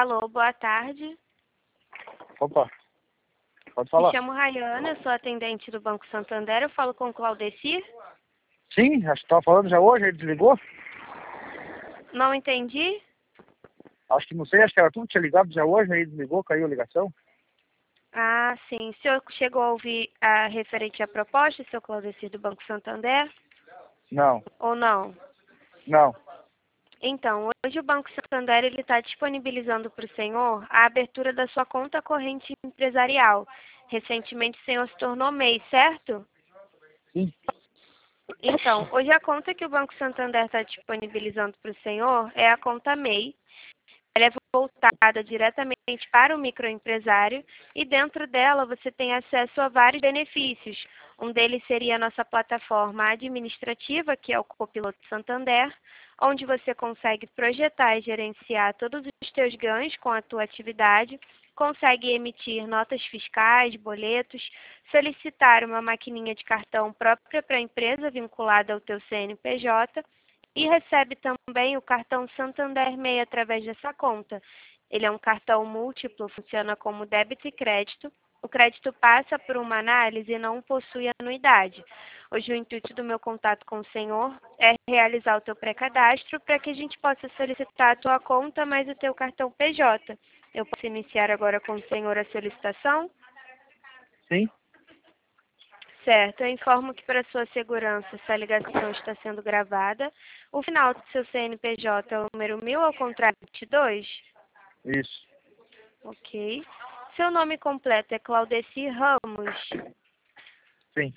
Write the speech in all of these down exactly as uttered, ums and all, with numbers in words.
Alô, boa tarde. Opa, pode Me falar. chamo Rayana, eu sou atendente do Banco Santander. Eu falo com o Claudecir. Sim, acho que estava falando já hoje, ele desligou. Não entendi. Acho que não sei, acho que era tudo que tinha ligado já hoje, aí desligou, caiu a ligação. Ah, sim. O senhor chegou a ouvir a referente à proposta, seu Claudecir, do Banco Santander? Não, Ou não? não. Então, hoje o Banco Santander ele está disponibilizando para o senhor a abertura da sua conta corrente empresarial. Recentemente o senhor se tornou M E I, certo? Sim, Então, hoje a conta que o Banco Santander está disponibilizando para o senhor é a conta M E I. Ela é voltada diretamente para o microempresário e dentro dela você tem acesso a vários benefícios. Um deles seria a nossa plataforma administrativa, que é o Copiloto Santander, onde você consegue projetar e gerenciar todos os seus ganhos com a tua atividade, consegue emitir notas fiscais, boletos, solicitar uma maquininha de cartão própria para a empresa vinculada ao teu C N P J, e recebe também o cartão Santander M E I através dessa conta. Ele é um cartão múltiplo, funciona como débito e crédito. O crédito passa por uma análise e não possui anuidade. Hoje o intuito do meu contato com o senhor é realizar o teu pré-cadastro para que a gente possa solicitar a tua conta mais o teu cartão P J. Eu posso iniciar agora com o senhor a solicitação? sim. Certo, eu informo que para sua segurança essa ligação está sendo gravada. O final do seu C N P J é o número mil ao contrário vinte e dois? Isso. Ok. Seu nome completo é Claudecir Ramos? Sim.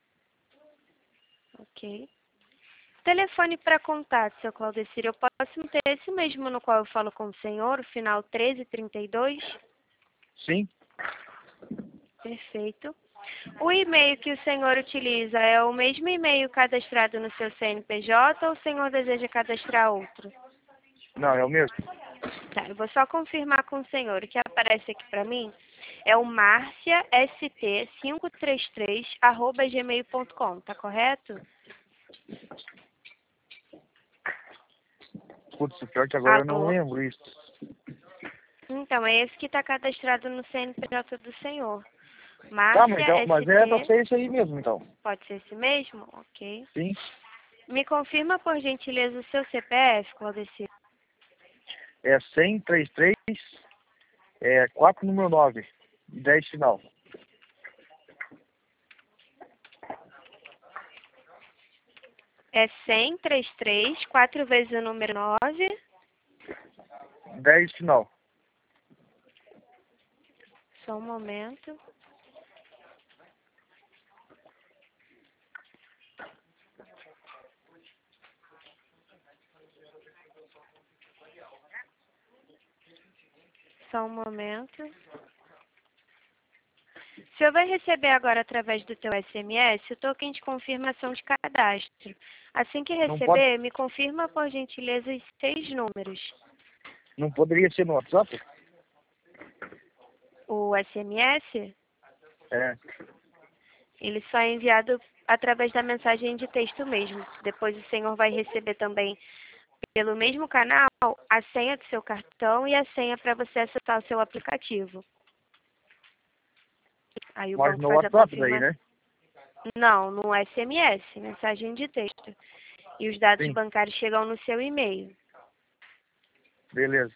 Ok. Telefone para contato, seu Claudecir, eu posso ter esse mesmo no qual eu falo com o senhor, o final treze trinta e dois? Sim. Perfeito. O e-mail que o senhor utiliza é o mesmo e-mail cadastrado no seu C N P J ou o senhor deseja cadastrar outro? Não, é o mesmo. Tá, eu vou só confirmar com o senhor. O que aparece aqui para mim é o marcia s t quinhentos e trinta e três arroba gmail ponto com, tá correto? Putz, o pior que agora eu não Alô? lembro isso. Então, é esse que está cadastrado no C N P J do senhor. Tá, mas, Márcia então, mas é pra S T, ser isso aí mesmo, então. pode ser esse mesmo? Ok. Sim. Me confirma, por gentileza, o seu C P F, Claudecir. É cem, trinta e três, é quatro número nove, dez final. É cem, trinta e três, quatro vezes o número nove. dez final. Só um momento. Só um momento. O senhor vai receber agora, através do teu S M S, o token de confirmação de cadastro. Assim que Não pode, receber, me confirma, por gentileza, os seis números. não poderia ser no WhatsApp? O S M S, É. ele só é enviado através da mensagem de texto mesmo. Depois o senhor vai receber também, pelo mesmo canal, a senha do seu cartão e a senha para você acessar o seu aplicativo. Aí o Mas banco no faz a WhatsApp daí, confirmação. né? Não, no S M S, mensagem de texto. E os dados Sim. bancários chegam no seu e-mail. Beleza.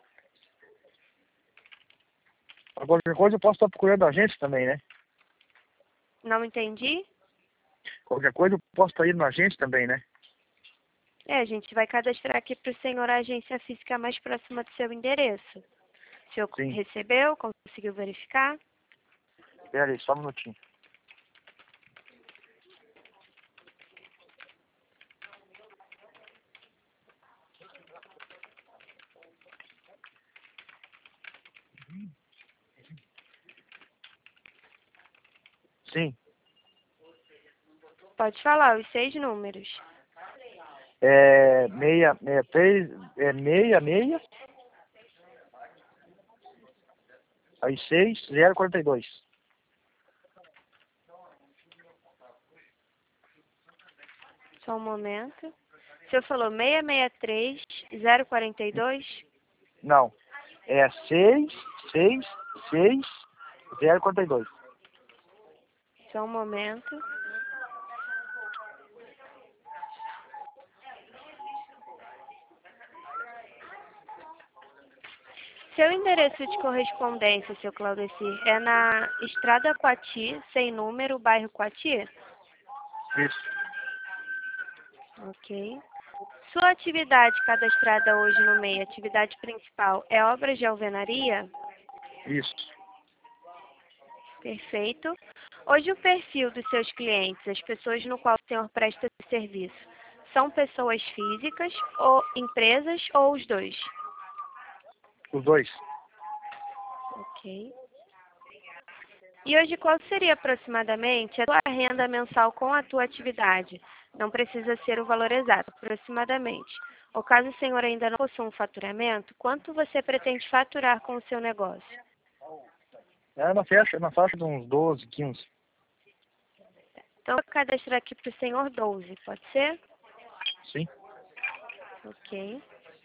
Qualquer coisa eu posso estar procurando a agência também, né? Não entendi? Qualquer coisa eu posso estar indo na agência também, né? É, a gente vai cadastrar aqui para o senhor a agência física mais próxima do seu endereço. O senhor Sim. recebeu? Conseguiu verificar? Espera aí, só um minutinho. Sim. Pode falar, os seis números. É meia, meia, três, é meia, meia. Aí seis, zero, quarenta e dois. Só um momento. O senhor falou seis seis três, zero quatro dois? Não. É seis, seis, seis, zero, quarenta e dois. Só um momento. Seu endereço de correspondência, seu Claudecir, é na Estrada Coati, sem número, bairro Coati? Isso. Ok. Sua atividade cadastrada hoje no M E I, atividade principal, é obras de alvenaria? Isso. Perfeito. Hoje o perfil dos seus clientes, as pessoas no qual o senhor presta serviço, são pessoas físicas, ou empresas, ou os dois? Os dois. Ok. E hoje qual seria aproximadamente a tua renda mensal com a tua atividade? Não precisa ser o valor exato, aproximadamente. Ou caso o senhor ainda não possua um faturamento, quanto você pretende faturar com o seu negócio? É na faixa, na faixa de uns doze, quinze. Então, eu vou cadastrar aqui para o senhor doze, pode ser? Sim. Ok.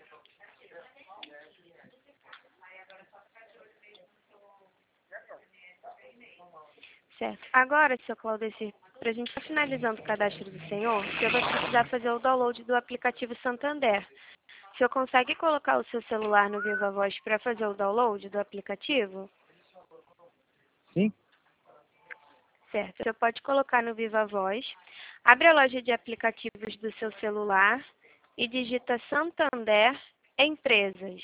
Certo. Agora, seu Claudecir, para a gente estar finalizando o cadastro do senhor, eu vou precisar fazer o download do aplicativo Santander. O senhor consegue colocar o seu celular no Viva Voz para fazer o download do aplicativo? Sim. Certo. O senhor pode colocar no Viva Voz, abre a loja de aplicativos do seu celular e digita Santander Empresas.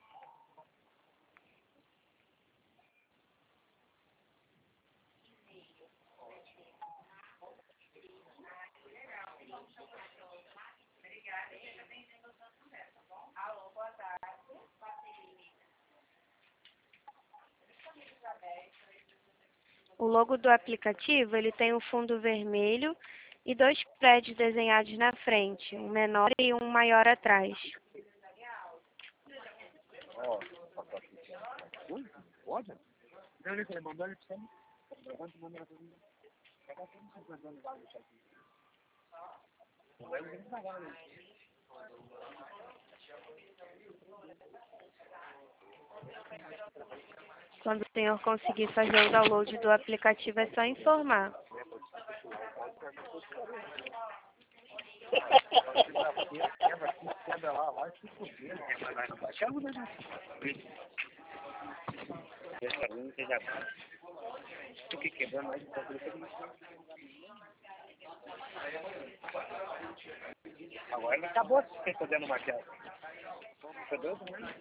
O logo do aplicativo, ele tem um fundo vermelho e dois prédios desenhados na frente, um menor e um maior atrás. Pode? Quando o senhor conseguir fazer o download do aplicativo, é só informar. Agora ele acabou se fazendo martelo. Rompedor também.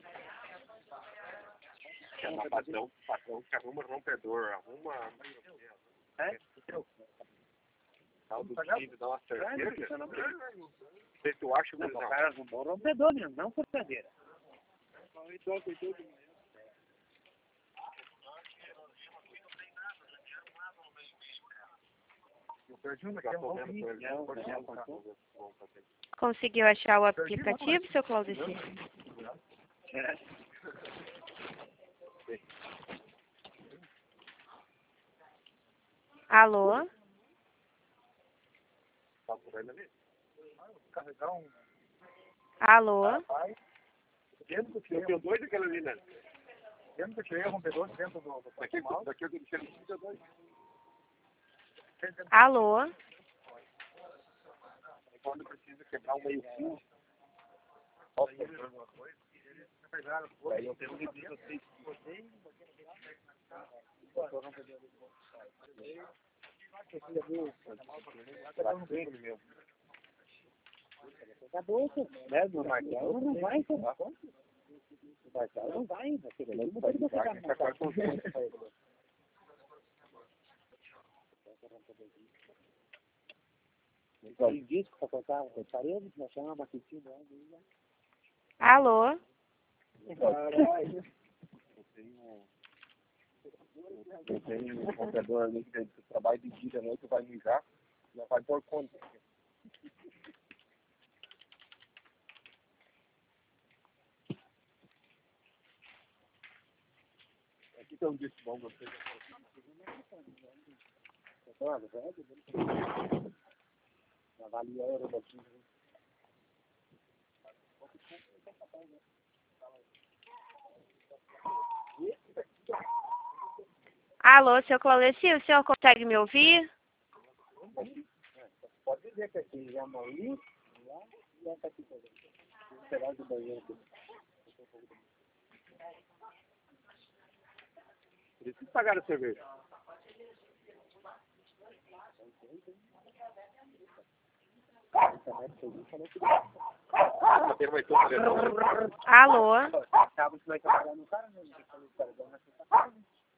É patrão, patrão que arruma rompedor, arruma. É? Tal do time dá uma cerveja. Não sei se tu acha que o cara arrumou rompedor mesmo, não por cadeira. Conseguiu achar o aplicativo, seu Claudecir? Alô? Alô? Eu tenho dois daquela ali, né? Dentro que eu tirei o rompedor, dentro do patimão. Daqui eu deixei o dois. Alô? Quando precisa quebrar um meio fio. Aí eu tenho um medida assim. Acabou, né? No martelo não vai, não martelo não vai, não pode botar no martelo. Tem disco para colocar na parede, nós chamamos uma maquetinha. Alô? Eu tenho um computador ali que trabalha de dia à noite, vai mijar, já vai por conta. Aqui tem um disco bom, você. Avalia a hora daqui. Alô, seu Claudeci, o senhor consegue me ouvir? Pode dizer que aqui já não ia, e já está aqui também. Vou esperar do banheiro. Preciso pagar a cerveja. Alô? Acaba que vai trabalhar no cara, né?